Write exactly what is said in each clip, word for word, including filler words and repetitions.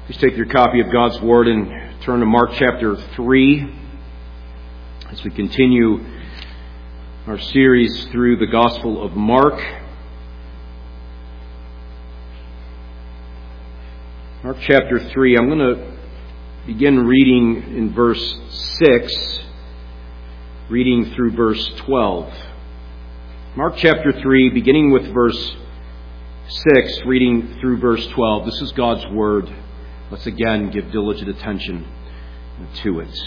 Please take your copy of God's Word and turn to Mark chapter three as we continue our series through the Gospel of Mark. Mark chapter three, I'm going to begin reading in verse six, reading through verse twelve. Mark chapter three, beginning with verse six, reading through verse twelve. This is God's Word. Let's again give diligent attention to it.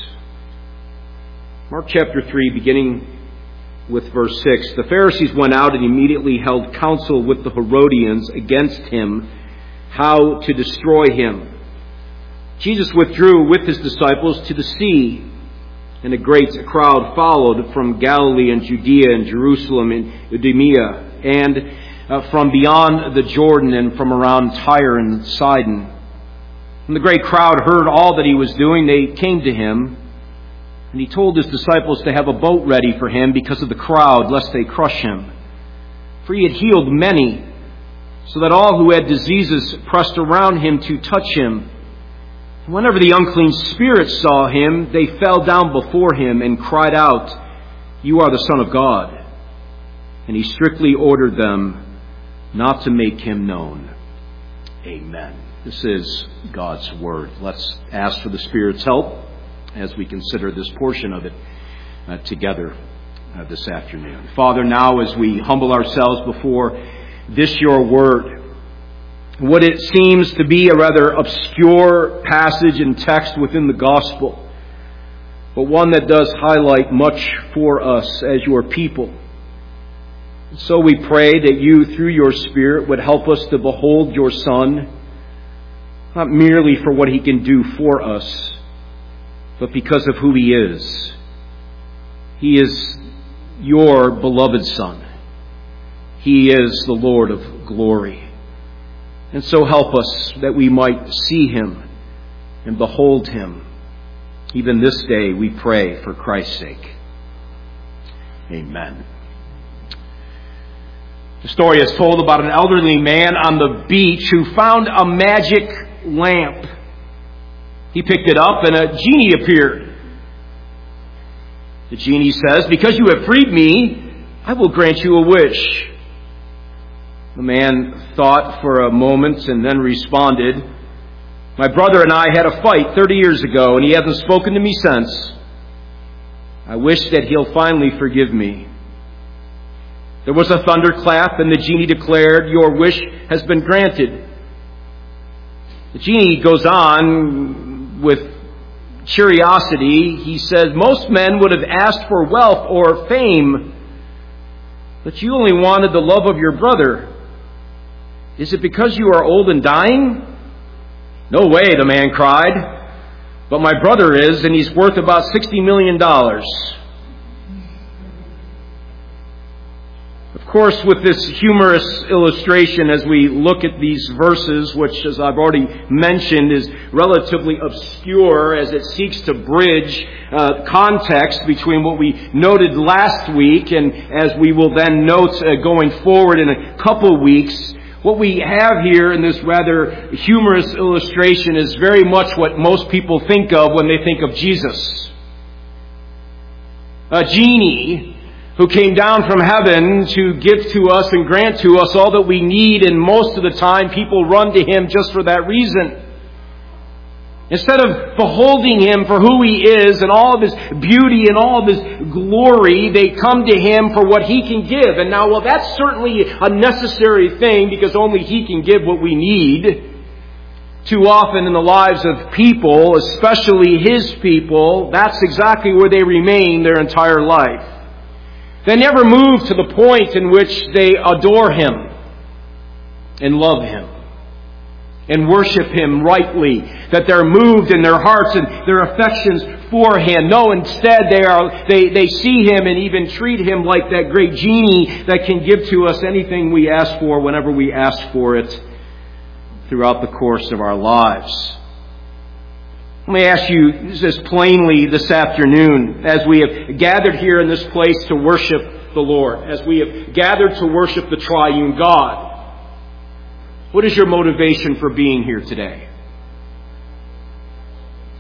Mark chapter three, beginning with verse six. The Pharisees went out and immediately held counsel with the Herodians against him, how to destroy him. Jesus withdrew with his disciples to the sea, and a great crowd followed from Galilee and Judea and Jerusalem and Idumea, and uh, from beyond the Jordan and from around Tyre and Sidon. When the great crowd heard all that he was doing, they came to him, and he told his disciples to have a boat ready for him because of the crowd, lest they crush him. For he had healed many, so that all who had diseases pressed around him to touch him. And whenever the unclean spirits saw him, they fell down before him and cried out, "You are the Son of God." And he strictly ordered them not to make him known. Amen. This is God's Word. Let's ask for the Spirit's help as we consider this portion of it uh, together uh, this afternoon. Father, now as we humble ourselves before this your Word, what it seems to be a rather obscure passage and text within the Gospel, but one that does highlight much for us as your people. So we pray that you, through your Spirit, would help us to behold your Son, not merely for what he can do for us, but because of who he is. He is your beloved Son. He is the Lord of glory. And so help us that we might see him and behold him. Even this day we pray for Christ's sake. Amen. The story is told about an elderly man on the beach who found a magic lamp. He picked it up and a genie appeared. The genie says, "Because you have freed me, I will grant you a wish." The man thought for a moment and then responded, "My brother and I had a fight thirty years ago, and he hasn't spoken to me since. I wish that he'll finally forgive me." There was a thunderclap, and the genie declared, "Your wish has been granted." The genie goes on with curiosity. He says, "Most men would have asked for wealth or fame, but you only wanted the love of your brother. Is it because you are old and dying?" "No way," the man cried. "But my brother is, and he's worth about sixty million dollars. Of course, with this humorous illustration, as we look at these verses, which, as I've already mentioned, is relatively obscure as it seeks to bridge uh, context between what we noted last week and as we will then note uh, going forward in a couple weeks, what we have here in this rather humorous illustration is very much what most people think of when they think of Jesus. A genie who came down from heaven to give to us and grant to us all that we need, and most of the time people run to him just for that reason. Instead of beholding him for who he is and all of his beauty and all of his glory, they come to him for what he can give. And now, well, that's certainly a necessary thing because only he can give what we need. Too often in the lives of people, especially his people, that's exactly where they remain their entire life. They never move to the point in which they adore him and love him and worship him rightly, that they're moved in their hearts and their affections for him. No, instead they are they, they see him and even treat him like that great genie that can give to us anything we ask for whenever we ask for it throughout the course of our lives. Let me ask you this plainly this afternoon, as we have gathered here in this place to worship the Lord, as we have gathered to worship the triune God. What is your motivation for being here today?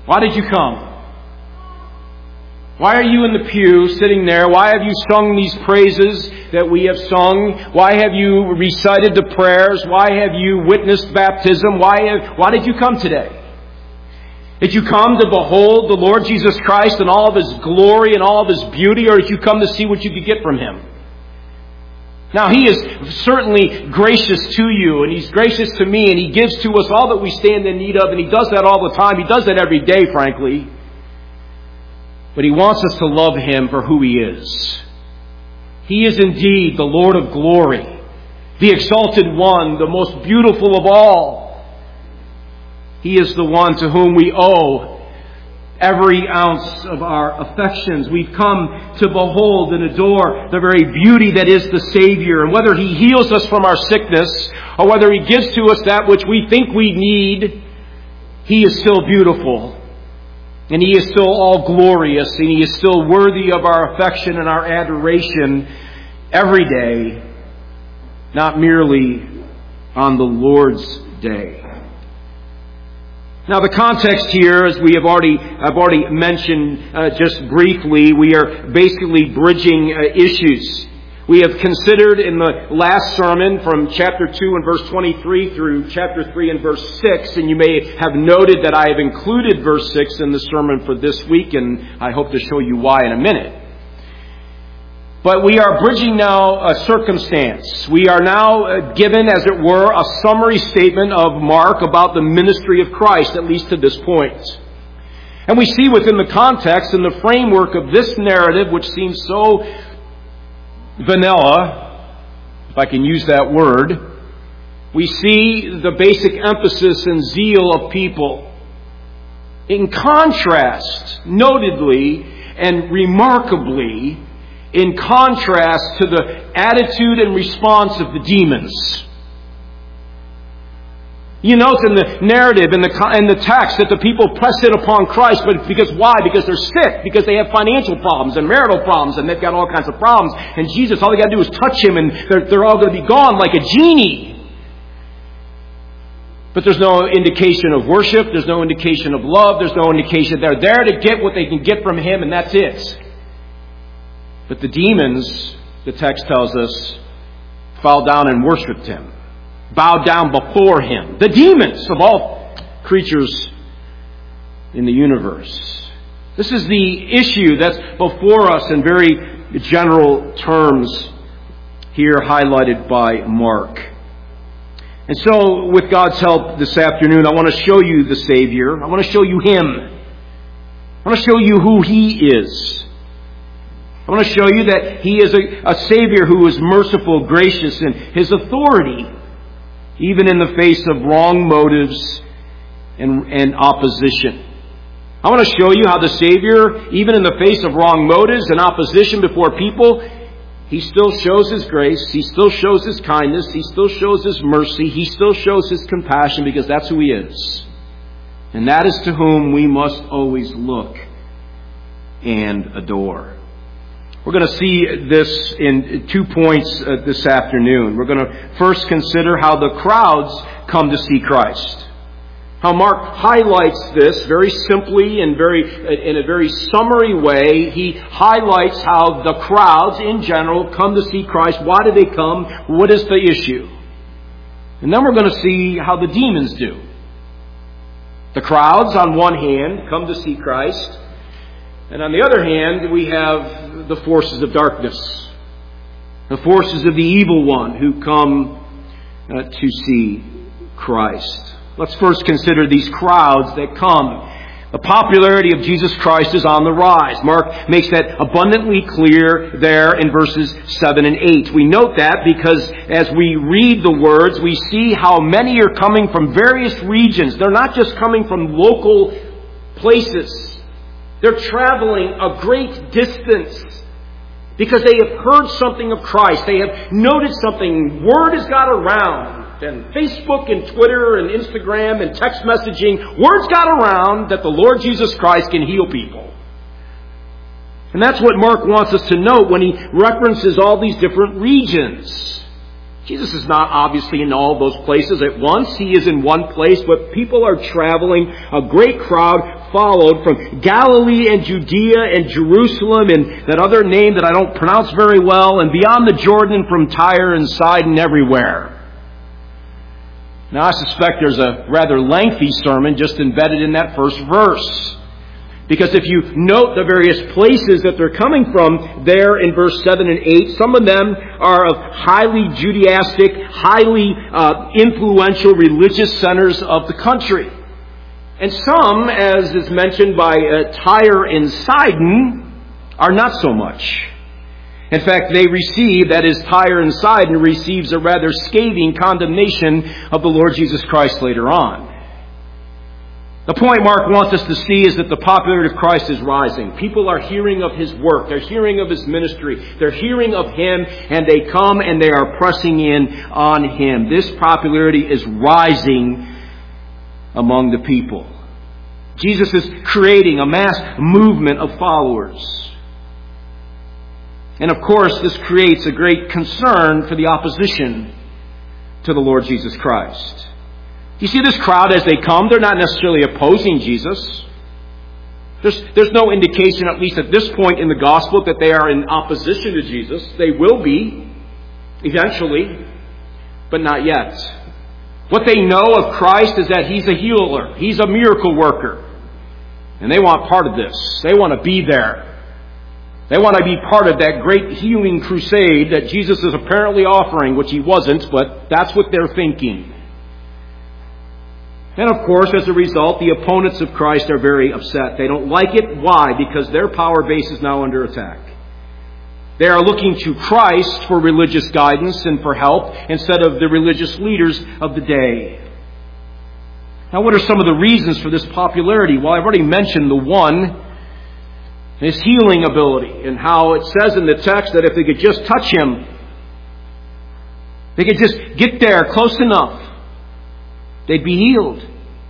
Why did you come? Why are you in the pew sitting there? Why have you sung these praises that we have sung? Why have you recited the prayers? Why have you witnessed baptism? Why have, why did you come today? Did you come to behold the Lord Jesus Christ in all of His glory and all of His beauty, or did you come to see what you could get from Him? Now, He is certainly gracious to you, and He's gracious to me, and He gives to us all that we stand in need of, and He does that all the time. He does that every day, frankly. But He wants us to love Him for who He is. He is indeed the Lord of glory, the exalted one, the most beautiful of all. He is the one to whom we owe every ounce of our affections. We've come to behold and adore the very beauty that is the Savior. And whether He heals us from our sickness or whether He gives to us that which we think we need, He is still beautiful. And He is still all glorious, and He is still worthy of our affection and our adoration every day, not merely on the Lord's day. Now, the context here, as we have already, I've already mentioned uh, just briefly, we are basically bridging uh, issues. We have considered in the last sermon from chapter two and verse twenty-three through chapter three and verse six, and you may have noted that I have included verse six in the sermon for this week, and I hope to show you why in a minute. But we are bridging now a circumstance. We are now given, as it were, a summary statement of Mark about the ministry of Christ, at least to this point. And we see within the context and the framework of this narrative, which seems so vanilla, if I can use that word, we see the basic emphasis and zeal of people. In contrast, notedly and remarkably, in contrast to the attitude and response of the demons. You note in the narrative, in the in the text, that the people press in upon Christ, but because why? Because they're sick, because they have financial problems and marital problems, and they've got all kinds of problems. And Jesus, all they got to do is touch Him, and they're, they're all going to be gone like a genie. But there's no indication of worship, there's no indication of love, there's no indication they're there to get what they can get from Him, and that's it. But the demons, the text tells us, fell down and worshipped Him. Bowed down before Him. The demons of all creatures in the universe. This is the issue that's before us in very general terms here highlighted by Mark. And so, with God's help this afternoon, I want to show you the Savior. I want to show you Him. I want to show you who He is. I want to show you that He is a, a Savior who is merciful, gracious, and His authority, even in the face of wrong motives and, and opposition. I want to show you how the Savior, even in the face of wrong motives and opposition before people, He still shows His grace, He still shows His kindness, He still shows His mercy, He still shows His compassion, because that's who He is. And that is to whom we must always look and adore. We're going to see this in two points uh, this afternoon. We're going to first consider how the crowds come to see Christ. How Mark highlights this very simply and very in a very summary way. He highlights how the crowds in general come to see Christ. Why do they come? What is the issue? And then we're going to see how the demons do. The crowds, on one hand, come to see Christ. And on the other hand, we have the forces of darkness, the forces of the evil one who come uh, to see Christ. Let's first consider these crowds that come. The popularity of Jesus Christ is on the rise. Mark makes that abundantly clear there in verses seven and eight. We note that because as we read the words, we see how many are coming from various regions. They're not just coming from local places. They're traveling a great distance because they have heard something of Christ. They have noted something. Word has got around. And Facebook and Twitter and Instagram and text messaging, word's got around that the Lord Jesus Christ can heal people. And that's what Mark wants us to note when he references all these different regions. Jesus is not obviously in all those places at once. He is in one place, but people are traveling. A great crowd followed from Galilee and Judea and Jerusalem and that other name that I don't pronounce very well, and beyond the Jordan from Tyre and Sidon, everywhere. Now I suspect there's a rather lengthy sermon just embedded in that first verse. Because if you note the various places that they're coming from there in verse seven and eight, some of them are of highly Judaistic, highly uh, influential religious centers of the country. And some, as is mentioned by uh, Tyre and Sidon, are not so much. In fact, they receive, that is, Tyre and Sidon receives a rather scathing condemnation of the Lord Jesus Christ later on. The point Mark wants us to see is that the popularity of Christ is rising. People are hearing of His work. They're hearing of His ministry. They're hearing of Him, and they come and they are pressing in on Him. This popularity is rising among the people. Jesus is creating a mass movement of followers. And of course, this creates a great concern for the opposition to the Lord Jesus Christ. You see this crowd as they come, they're not necessarily opposing Jesus. There's, there's no indication, at least at this point in the gospel, that they are in opposition to Jesus. They will be, eventually, but not yet. What they know of Christ is that He's a healer. He's a miracle worker. And they want part of this. They want to be there. They want to be part of that great healing crusade that Jesus is apparently offering, which He wasn't, but that's what they're thinking. And of course, as a result, the opponents of Christ are very upset. They don't like it. Why? Because their power base is now under attack. They are looking to Christ for religious guidance and for help instead of the religious leaders of the day. Now, what are some of the reasons for this popularity? Well, I've already mentioned the one, His healing ability, and how it says in the text that if they could just touch Him, they could just get there close enough, they'd be healed.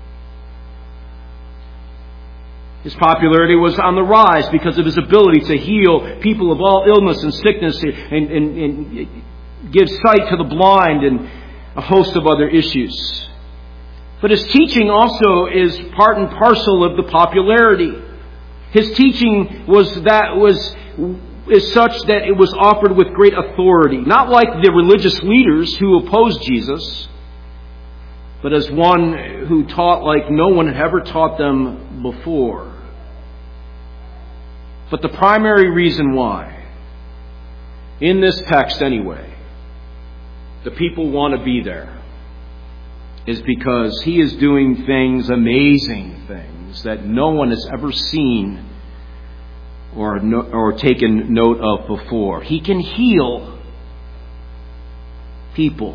His popularity was on the rise because of His ability to heal people of all illness and sickness and, and, and give sight to the blind and a host of other issues. But His teaching also is part and parcel of the popularity. His teaching was that was is such that it was offered with great authority, not like the religious leaders who opposed Jesus, but as one who taught like no one had ever taught them before. But the primary reason why, in this text anyway, the people want to be there, is because He is doing things, amazing things, that no one has ever seen or, no, or taken note of before. He can heal people.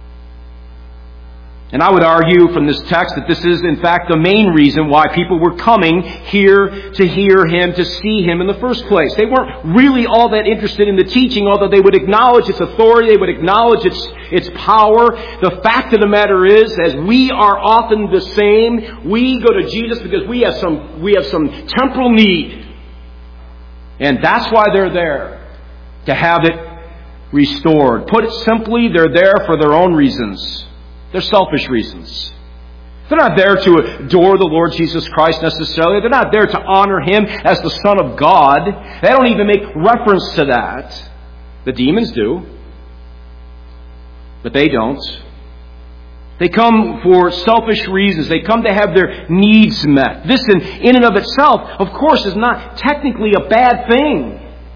And I would argue from this text that this is in fact the main reason why people were coming here to hear Him, to see Him in the first place. They weren't really all that interested in the teaching, although they would acknowledge its authority, they would acknowledge its, its power. The fact of the matter is, as we are often the same, we go to Jesus because we have some, we have some temporal need. And that's why they're there, to have it restored. Put it simply, they're there for their own reasons. They're selfish reasons. They're not there to adore the Lord Jesus Christ necessarily. They're not there to honor Him as the Son of God. They don't even make reference to that. The demons do. But they don't. They come for selfish reasons. They come to have their needs met. This in, in and of itself, of course, is not technically a bad thing.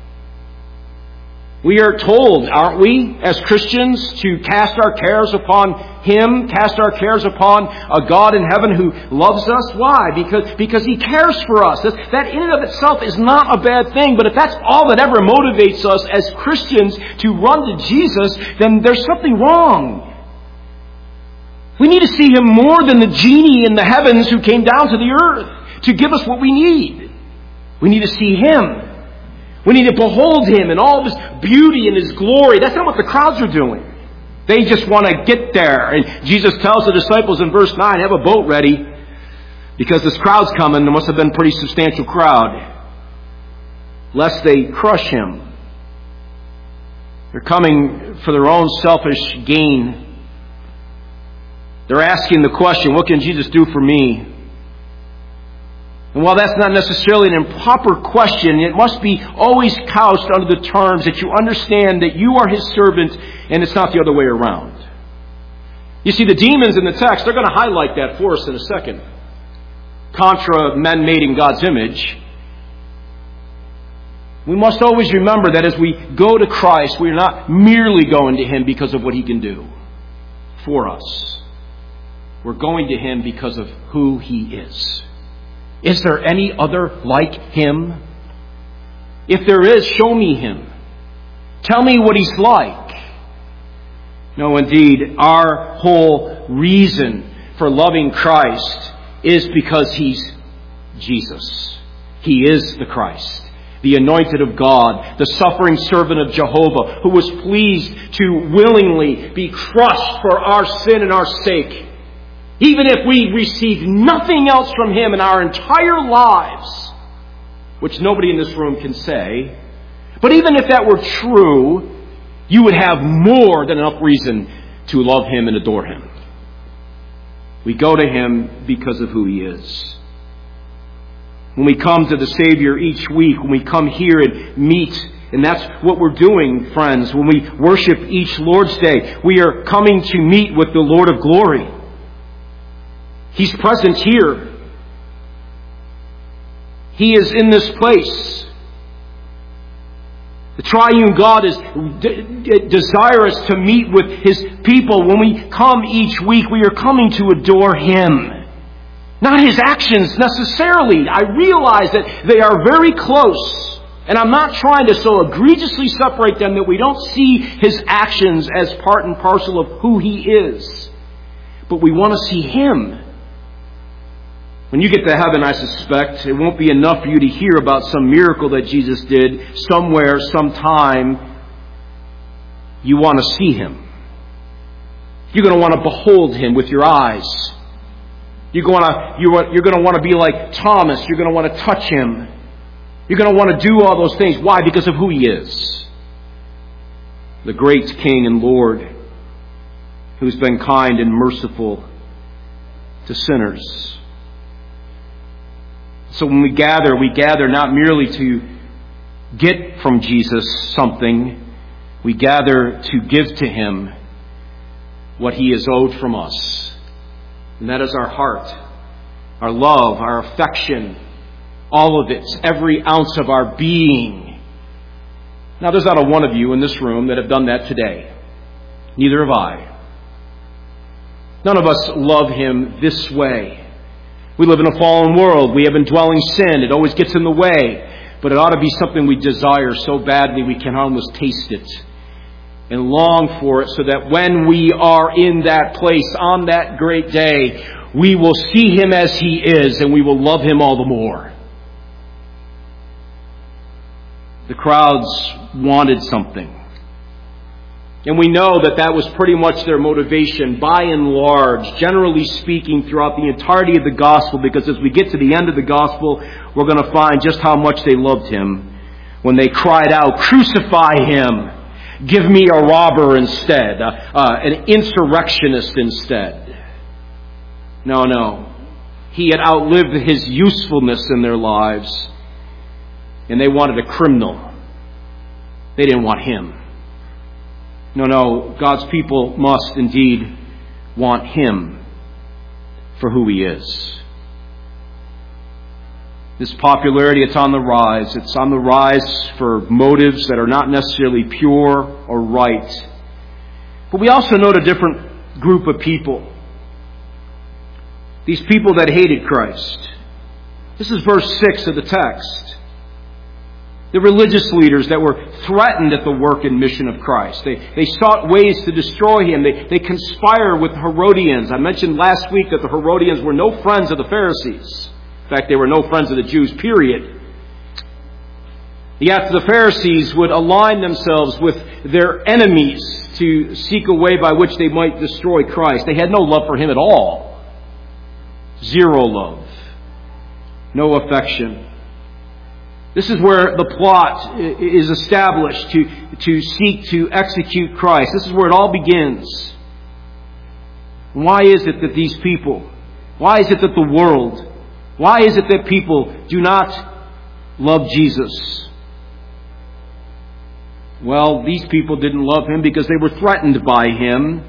We are told, aren't we, as Christians, to cast our cares upon Him, cast our cares upon a God in heaven who loves us. Why? Because, because He cares for us. That in and of itself is not a bad thing. But if that's all that ever motivates us as Christians to run to Jesus, then there's something wrong. We need to see Him more than the genie in the heavens who came down to the earth to give us what we need. We need to see Him. We need to behold Him in all of His beauty and His glory. That's not what the crowds are doing. They just want to get there. And Jesus tells the disciples in verse nine, have a boat ready, because this crowd's coming. There must have been a pretty substantial crowd, lest they crush Him. They're coming for their own selfish gain. They're asking the question, what can Jesus do for me? And while that's not necessarily an improper question, it must be always couched under the terms that you understand that you are His servant and it's not the other way around. You see, the demons in the text, they're going to highlight that for us in a second. Contra men made in God's image. We must always remember that as we go to Christ, we are not merely going to Him because of what He can do for us. We're going to Him because of who He is. Is there any other like Him? If there is, show me Him. Tell me what He's like. No, indeed, our whole reason for loving Christ is because He's Jesus. He is the Christ, the anointed of God, the suffering servant of Jehovah, who was pleased to willingly be crushed for our sin and our sake. Even if we receive nothing else from Him in our entire lives, which nobody in this room can say, but even if that were true, you would have more than enough reason to love Him and adore Him. We go to Him because of who He is. When we come to the Savior each week, when we come here and meet, and that's what we're doing, friends, when we worship each Lord's Day, we are coming to meet with the Lord of glory. He's present here. He is in this place. The triune God is de- desirous to meet with His people. When we come each week, we are coming to adore Him. Not His actions necessarily. I realize that they are very close. And I'm not trying to so egregiously separate them that we don't see His actions as part and parcel of who He is. But we want to see Him. When you get to heaven, I suspect, it won't be enough for you to hear about some miracle that Jesus did somewhere, sometime. You want to see Him. You're going to want to behold Him with your eyes. You're going to, you're going to want to be like Thomas. You're going to want to touch Him. You're going to want to do all those things. Why? Because of who He is. The great King and Lord who's been kind and merciful to sinners. So when we gather, we gather not merely to get from Jesus something. We gather to give to Him what He has owed from us. And that is our heart, our love, our affection, all of it, every ounce of our being. Now, there's not a one of you in this room that have done that today. Neither have I. None of us love Him this way. We live in a fallen world. We have indwelling sin. It always gets in the way. But it ought to be something we desire so badly we can almost taste it and long for it, so that when we are in that place on that great day, we will see Him as He is and we will love Him all the more. The crowds wanted something. And we know that that was pretty much their motivation, by and large, generally speaking, throughout the entirety of the gospel, because as we get to the end of the gospel, we're going to find just how much they loved Him when they cried out, "Crucify Him! Give me a robber instead, uh, uh, an insurrectionist instead." No, no. He had outlived His usefulness in their lives, and they wanted a criminal. They didn't want Him. No, no, God's people must indeed want Him for who He is. This popularity, it's on the rise. It's on the rise for motives that are not necessarily pure or right. But we also note a different group of people. These people that hated Christ. This is verse six of the text. The religious leaders that were threatened at the work and mission of Christ. They, they sought ways to destroy Him. They, they conspired with Herodians. I mentioned last week that the Herodians were no friends of the Pharisees. In fact, they were no friends of the Jews, period. Yet the Pharisees would align themselves with their enemies to seek a way by which they might destroy Christ. They had no love for Him at all. Zero love. No affection. This is where the plot is established to, to seek to execute Christ. This is where it all begins. Why is it that these people, why is it that the world, why is it that people do not love Jesus? Well, these people didn't love Him because they were threatened by Him.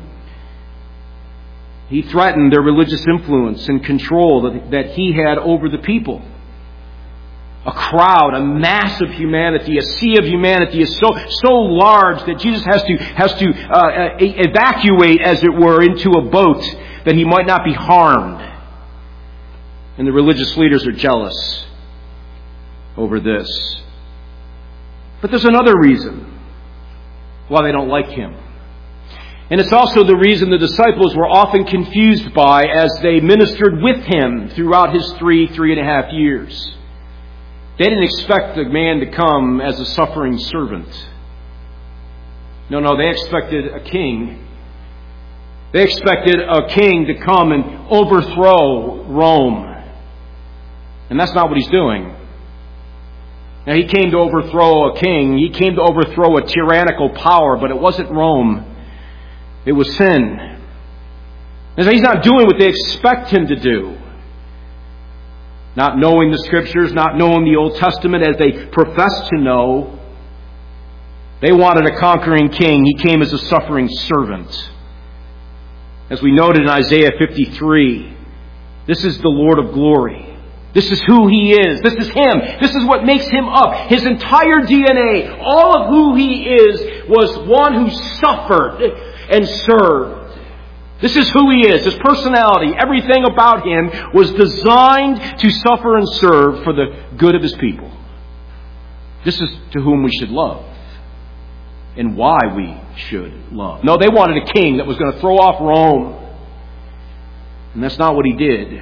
He threatened their religious influence and control that, that He had over the people. A crowd, a mass of humanity, a sea of humanity is so so large that Jesus has to has to uh, evacuate, as it were, into a boat that He might not be harmed. And the religious leaders are jealous over this. But there's another reason why they don't like Him. And it's also the reason the disciples were often confused by as they ministered with Him throughout His three, three and a half years. They didn't expect the man to come as a suffering servant. No, no, they expected a king. They expected a king to come and overthrow Rome. And that's not what He's doing. Now, He came to overthrow a king. He came to overthrow a tyrannical power, but it wasn't Rome. It was sin. And so He's not doing what they expect Him to do. Not knowing the Scriptures, not knowing the Old Testament as they professed to know. They wanted a conquering king. He came as a suffering servant. As we noted in Isaiah fifty-three, this is the Lord of glory. This is who He is. This is Him. This is what makes Him up. His entire D N A, all of who He is, was one who suffered and served. This is who He is. His personality, everything about Him was designed to suffer and serve for the good of His people. This is to whom we should love and why we should love. No, they wanted a king that was going to throw off Rome. And that's not what He did.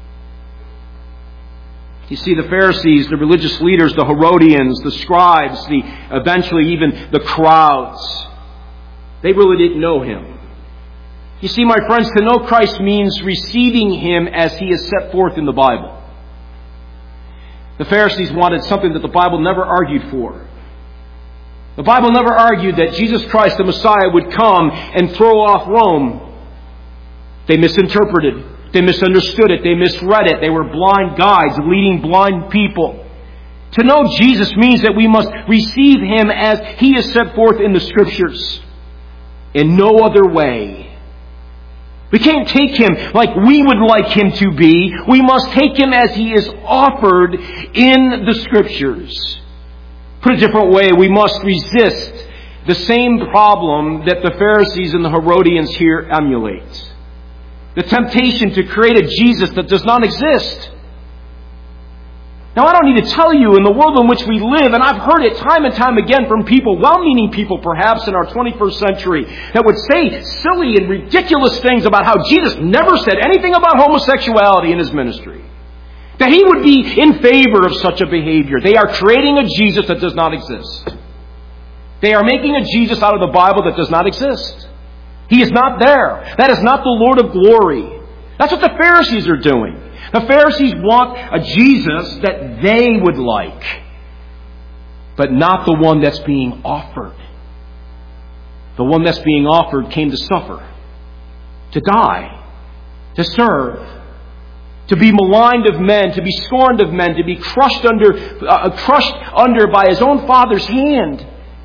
You see, the Pharisees, the religious leaders, the Herodians, the scribes, the eventually even the crowds, they really didn't know Him. You see, my friends, to know Christ means receiving Him as He is set forth in the Bible. The Pharisees wanted something that the Bible never argued for. The Bible never argued that Jesus Christ, the Messiah, would come and throw off Rome. They misinterpreted. They misunderstood it. They misread it. They were blind guides leading blind people. To know Jesus means that we must receive Him as He is set forth in the Scriptures. In no other way. We can't take Him like we would like Him to be. We must take Him as He is offered in the Scriptures. Put a different way, we must resist the same problem that the Pharisees and the Herodians here emulate. The temptation to create a Jesus that does not exist. Now, I don't need to tell you, in the world in which we live, and I've heard it time and time again from people, well-meaning people perhaps in our twenty-first century, that would say silly and ridiculous things about how Jesus never said anything about homosexuality in His ministry. That He would be in favor of such a behavior. They are creating a Jesus that does not exist. They are making a Jesus out of the Bible that does not exist. He is not there. That is not the Lord of glory. That's what the Pharisees are doing. The Pharisees want a Jesus that they would like, but not the one that's being offered. The one that's being offered came to suffer, to die, to serve, to be maligned of men, to be scorned of men, to be crushed under, uh, crushed under by His own Father's hand.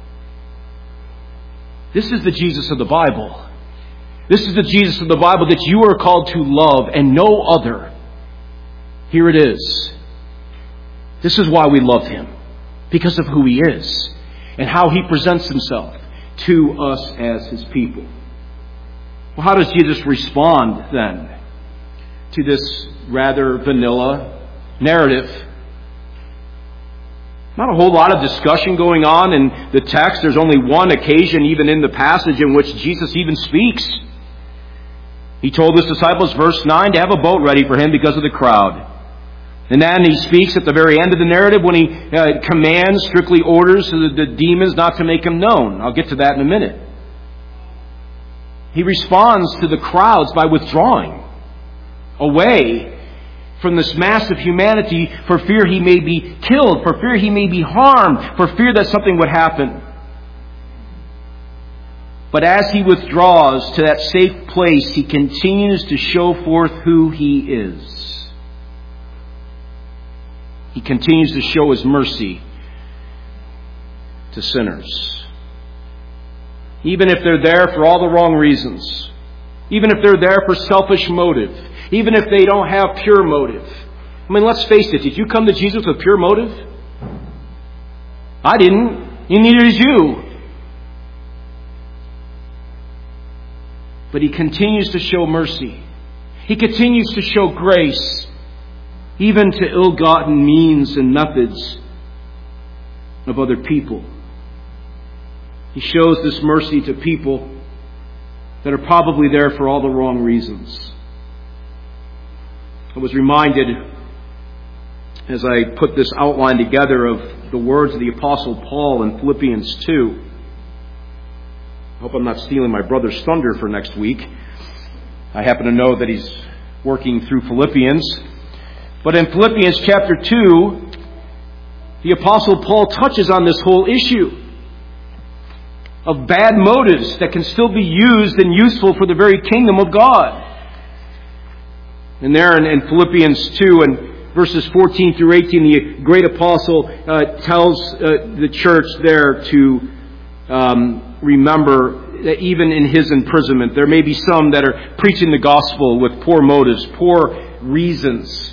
This is the Jesus of the Bible. This is the Jesus of the Bible that you are called to love and no other. Here it is. This is why we love Him. Because of who He is. And how He presents Himself to us as His people. Well, how does Jesus respond then to this rather vanilla narrative? Not a whole lot of discussion going on in the text. There's only one occasion even in the passage in which Jesus even speaks. He told His disciples, verse nine, to have a boat ready for Him because of the crowd. And then He speaks at the very end of the narrative when He uh, commands, strictly orders to the, the demons not to make Him known. I'll get to that in a minute. He responds to the crowds by withdrawing away from this mass of humanity for fear he may be killed, for fear he may be harmed, for fear that something would happen. But as he withdraws to that safe place, he continues to show forth who he is. He continues to show his mercy to sinners. Even if they're there for all the wrong reasons. Even if they're there for selfish motive. Even if they don't have pure motive. I mean, let's face it. Did you come to Jesus with pure motive? I didn't. And neither did you. But he continues to show mercy. He continues to show grace. Even to ill-gotten means and methods of other people. He shows this mercy to people that are probably there for all the wrong reasons. I was reminded, as I put this outline together, of the words of the Apostle Paul in Philippians two. I hope I'm not stealing my brother's thunder for next week. I happen to know that he's working through Philippians. But in Philippians chapter two, the Apostle Paul touches on this whole issue of bad motives that can still be used and useful for the very kingdom of God. And there in, in Philippians two and verses fourteen through eighteen, the great apostle uh, tells uh, the church there to um, remember that even in his imprisonment, there may be some that are preaching the gospel with poor motives, poor reasons.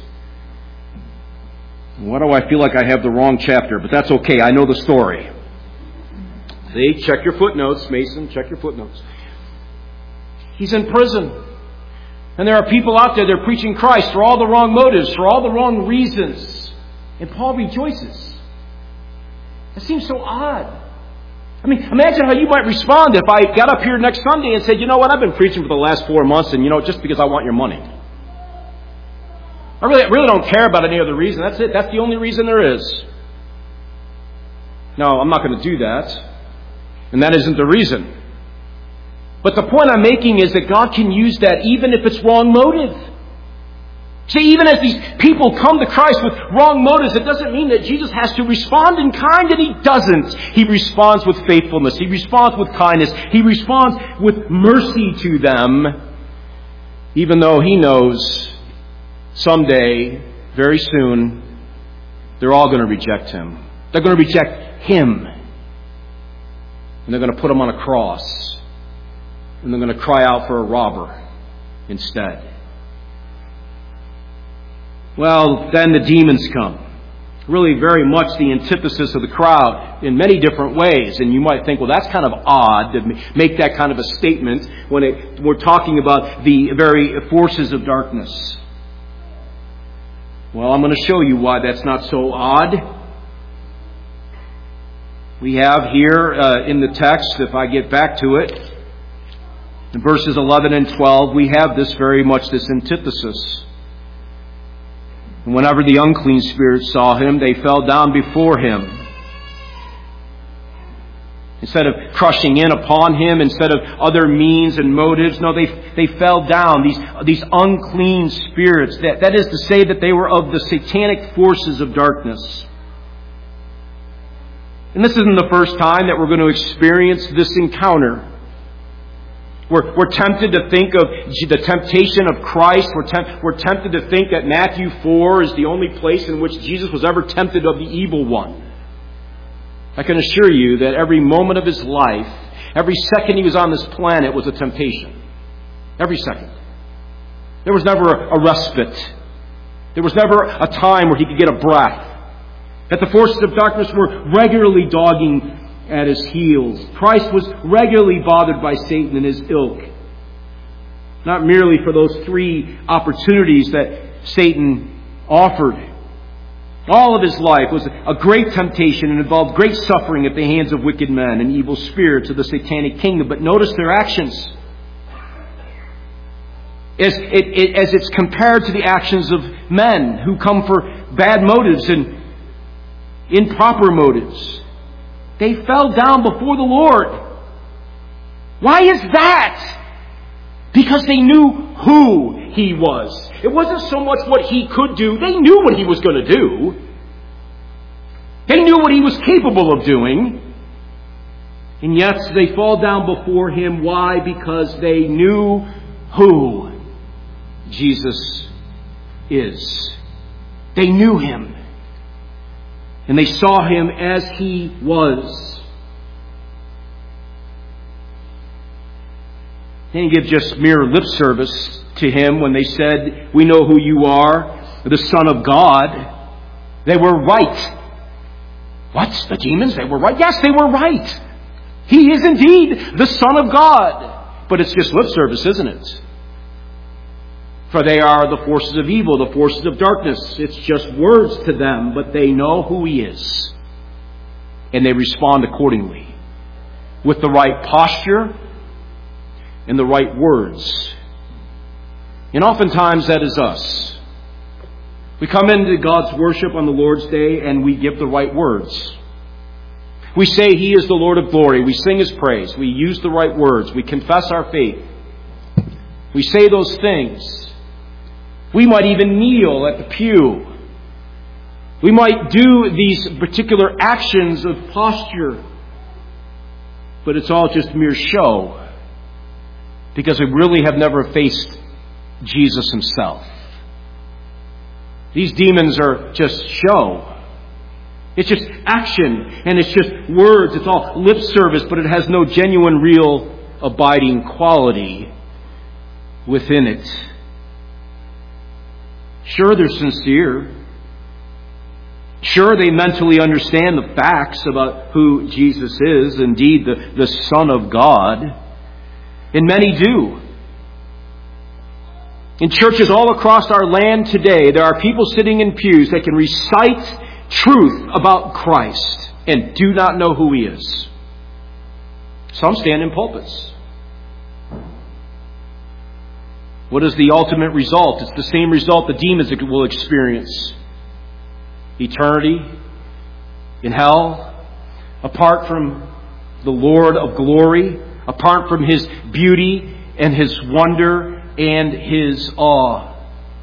Why do I feel like I have the wrong chapter? But that's okay. I know the story. See, check your footnotes, Mason. Check your footnotes. He's in prison. And there are people out there that are preaching Christ for all the wrong motives, for all the wrong reasons. And Paul rejoices. That seems so odd. I mean, imagine how you might respond if I got up here next Sunday and said, you know what, I've been preaching for the last four months and, you know, just because I want your money. I really, really don't care about any other reason. That's it. That's the only reason there is. No, I'm not going to do that. And that isn't the reason. But the point I'm making is that God can use that even if it's wrong motive. See, even as these people come to Christ with wrong motives, it doesn't mean that Jesus has to respond in kind, and He doesn't. He responds with faithfulness. He responds with kindness. He responds with mercy to them, even though He knows someday, very soon, they're all going to reject Him. They're going to reject Him. And they're going to put Him on a cross. And they're going to cry out for a robber instead. Well, then the demons come. Really very much the antithesis of the crowd in many different ways. And you might think, well, that's kind of odd to make that kind of a statement when it, we're talking about the very forces of darkness. Well, I'm going to show you why that's not so odd. We have here uh, in the text, if I get back to it, in verses eleven and twelve, we have this very much this antithesis. And whenever the unclean spirits saw him, they fell down before him. Instead of crushing in upon him, instead of other means and motives, no, they they fell down. These these unclean spirits. That, that is to say that they were of the satanic forces of darkness. And this isn't the first time that we're going to experience this encounter. We're, we're tempted to think of the temptation of Christ. We're, temp, we're tempted to think that Matthew four is the only place in which Jesus was ever tempted of the evil one. I can assure you that every moment of his life, every second he was on this planet was a temptation. Every second. There was never a, a respite. There was never a time where he could get a breath. That the forces of darkness were regularly dogging at his heels. Christ was regularly bothered by Satan and his ilk. Not merely for those three opportunities that Satan offered. All of his life was a great temptation and involved great suffering at the hands of wicked men and evil spirits of the satanic kingdom. But notice their actions. As, it, it, as it's compared to the actions of men who come for bad motives and improper motives. They fell down before the Lord. Why is that? Because they knew who He was. It wasn't so much what He could do. They knew what He was going to do. They knew what He was capable of doing. And yet they fall down before Him. Why? Because they knew who Jesus is. They knew Him. And they saw Him as He was. They didn't give just mere lip service to Him when they said, "We know who you are, the Son of God." They were right. What? The demons? They were right? Yes, they were right. He is indeed the Son of God. But it's just lip service, isn't it? For they are the forces of evil, the forces of darkness. It's just words to them, but they know who He is. And they respond accordingly. With the right posture and the right words. And oftentimes that is us. We come into God's worship on the Lord's Day and we give the right words. We say He is the Lord of glory. We sing His praise. We use the right words. We confess our faith. We say those things. We might even kneel at the pew. We might do these particular actions of posture. But it's all just mere show. Because we really have never faced Jesus Himself. These demons are just show. It's just action and it's just words. It's all lip service, but it has no genuine, real, abiding quality within it. Sure, they're sincere. Sure, they mentally understand the facts about who Jesus is, indeed the, the Son of God. And many do. In churches all across our land today, there are people sitting in pews that can recite truth about Christ and do not know who He is. Some stand in pulpits. What is the ultimate result? It's the same result the demons will experience. Eternity in hell, apart from the Lord of glory, apart from His beauty and His wonder and His awe.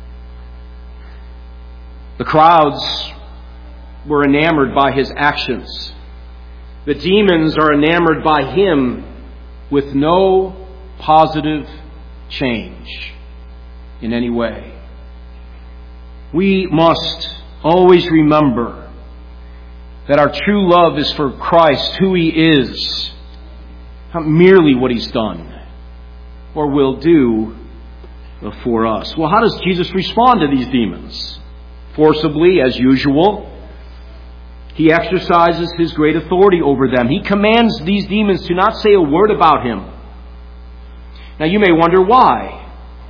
The crowds were enamored by His actions. The demons are enamored by Him with no positive change in any way. We must always remember that our true love is for Christ, who He is, not merely what He's done or will do for us. Well, how does Jesus respond to these demons? Forcibly, as usual. He exercises His great authority over them. He commands these demons to not say a word about Him. Now you may wonder why.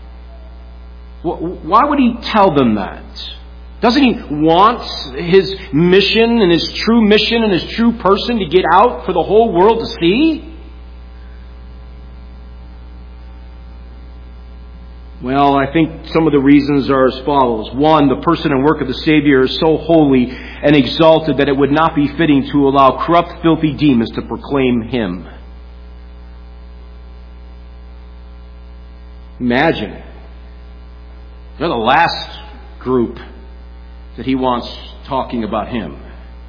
Why would He tell them that? Doesn't He want His mission and His true mission and His true person to get out for the whole world to see? Well, I think some of the reasons are as follows. One, the person and work of the Savior is so holy and exalted that it would not be fitting to allow corrupt, filthy demons to proclaim Him. Imagine. They're the last group that He wants talking about Him.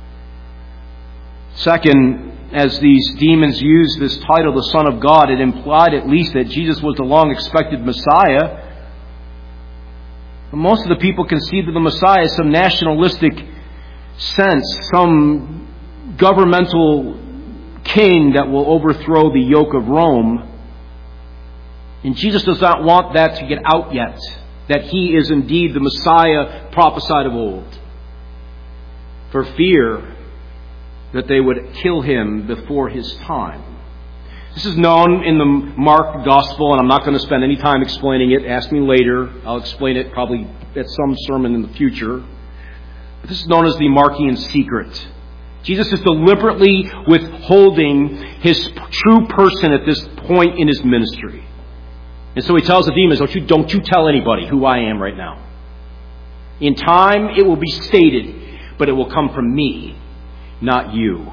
Second, as these demons used this title, the Son of God, it implied at least that Jesus was the long-expected Messiah. But most of the people conceived of the Messiah as some nationalistic sense, some governmental king that will overthrow the yoke of Rome. And Jesus does not want that to get out yet, that He is indeed the Messiah prophesied of old, for fear that they would kill Him before His time. This is known in the Mark Gospel, and I'm not going to spend any time explaining it. Ask me later. I'll explain it probably at some sermon in the future. But this is known as the Markian secret. Jesus is deliberately withholding His true person at this point in His ministry. And so He tells the demons, don't you, don't you tell anybody who I am right now. In time, it will be stated, but it will come from me, not you.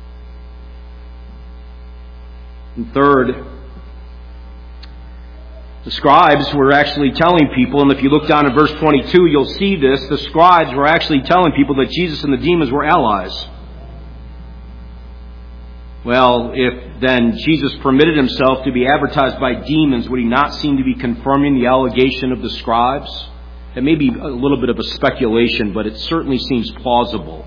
And third, The scribes were actually telling people, and if you look down at verse twenty-two, you'll see this. The scribes were actually telling people that Jesus and the demons were allies. Well, if then Jesus permitted himself to be advertised by demons, would he not seem to be confirming the allegation of the scribes? It may be a little bit of a speculation, but it certainly seems plausible.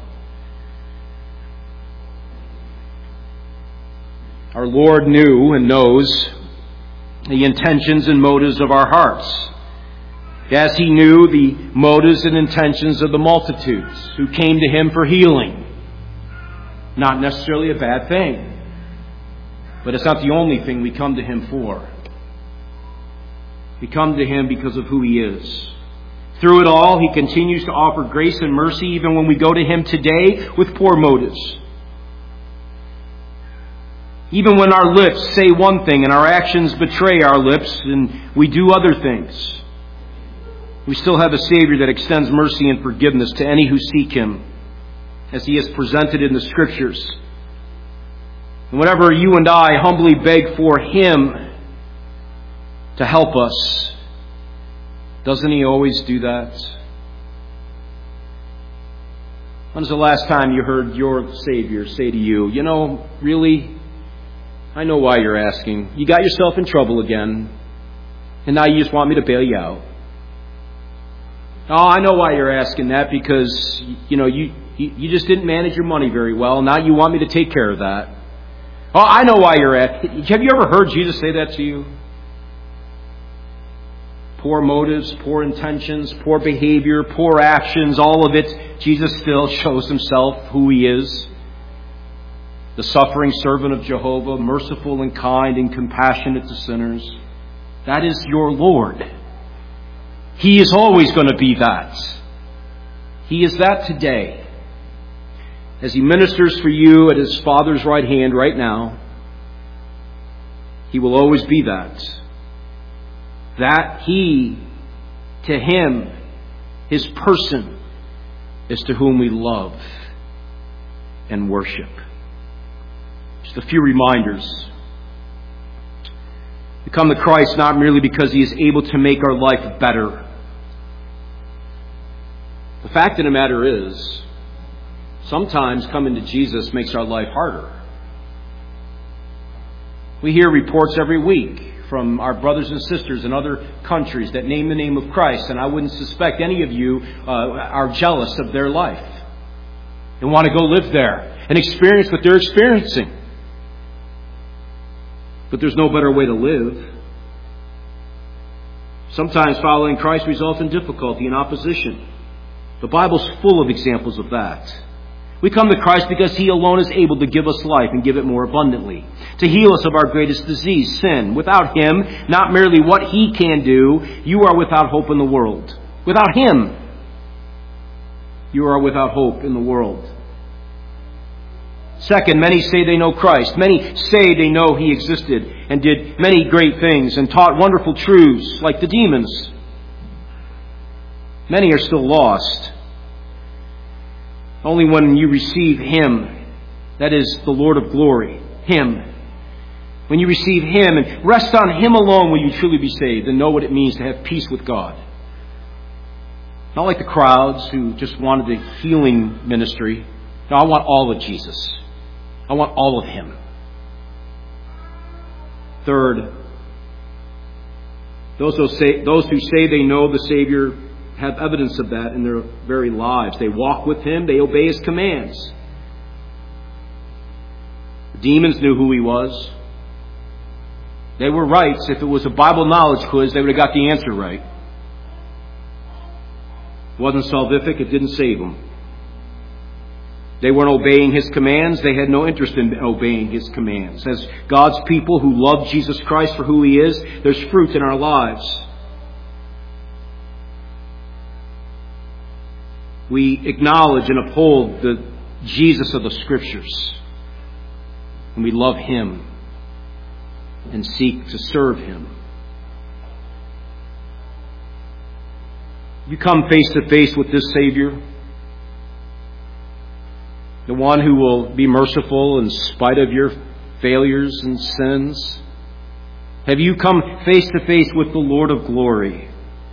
Our Lord knew and knows the intentions and motives of our hearts, as he knew the motives and intentions of the multitudes who came to him for healing. Not necessarily a bad thing, but it's not the only thing we come to him for. We come to him because of who he is. Through it all, he continues to offer grace and mercy even when we go to him today with poor motives. Even when our lips say one thing and our actions betray our lips and we do other things, we still have a Savior that extends mercy and forgiveness to any who seek him, as he is presented in the Scriptures. And whenever you and I humbly beg for him to help us, doesn't he always do that? When's the last time you heard your Savior say to you, you know, really, I know why you're asking. You got yourself in trouble again, and now you just want me to bail you out. Oh, I know why you're asking that, because, you know, you, you, you just didn't manage your money very well. Now you want me to take care of that. Oh, I know why you're asking. Have you ever heard Jesus say that to you? Poor motives, poor intentions, poor behavior, poor actions, all of it, Jesus still shows himself who he is. The suffering servant of Jehovah, merciful and kind and compassionate to sinners. That is your Lord. He is always going to be that. He is that today. As he ministers for you at his Father's right hand right now, he will always be that. That he, to him, his person, is to whom we love and worship. Just a few reminders. We come to Christ not merely because he is able to make our life better. The fact of the matter is, sometimes coming to Jesus makes our life harder. We hear reports every week from our brothers and sisters in other countries that name the name of Christ, and I wouldn't suspect any of you uh, are jealous of their life and want to go live there and experience what they're experiencing. But there's no better way to live. Sometimes following Christ results in difficulty and opposition. The Bible's full of examples of that. We come to Christ because he alone is able to give us life and give it more abundantly. To heal us of our greatest disease, sin. Without him, not merely what he can do, you are without hope in the world. Without him, you are without hope in the world. Second, many say they know Christ. Many say they know he existed and did many great things and taught wonderful truths like the demons. Many are still lost. Only when you receive him, that is the Lord of glory, him. When you receive him and rest on him alone will you truly be saved and know what it means to have peace with God. Not like the crowds who just wanted the healing ministry. No, I want all of Jesus. I want all of him. Third, those who say, those who say they know the Savior have evidence of that in their very lives. They walk with him. They obey his commands. The demons knew who he was. They were right. If it was a Bible knowledge quiz, they would have got the answer right. It wasn't salvific. It didn't save them. They weren't obeying his commands. They had no interest in obeying his commands. As God's people who love Jesus Christ for who he is, there's fruit in our lives. We acknowledge and uphold the Jesus of the Scriptures. And we love him and seek to serve him. You come face to face with this Savior, the one who will be merciful in spite of your failures and sins. Have you come face to face with the Lord of glory?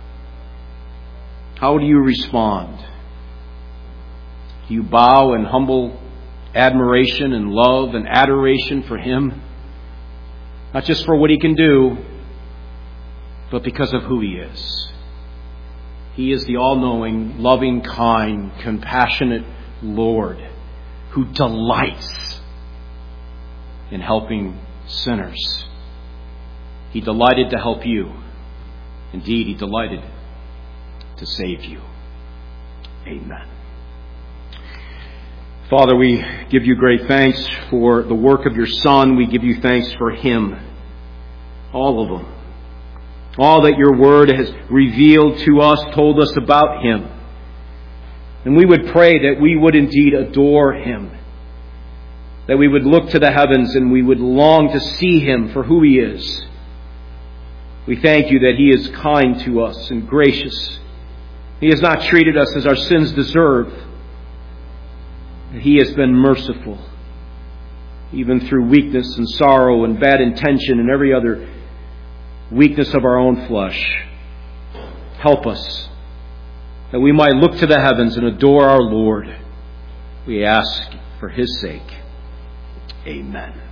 How do you respond? Do you bow in humble admiration and love and adoration for Him? Not just for what He can do, but because of who He is. He is the all-knowing, loving, kind, compassionate Lord who delights in helping sinners. He delighted to help you. Indeed, He delighted to save you. Amen. Father, we give you great thanks for the work of your Son. We give you thanks for Him. All of them. All that your Word has revealed to us, told us about Him. And we would pray that we would indeed adore Him. That we would look to the heavens and we would long to see Him for who He is. We thank you that He is kind to us and gracious. He has not treated us as our sins deserve. He has been merciful, even through weakness and sorrow and bad intention and every other weakness of our own flesh. Help us that we might look to the heavens and adore our Lord. We ask for His sake. Amen.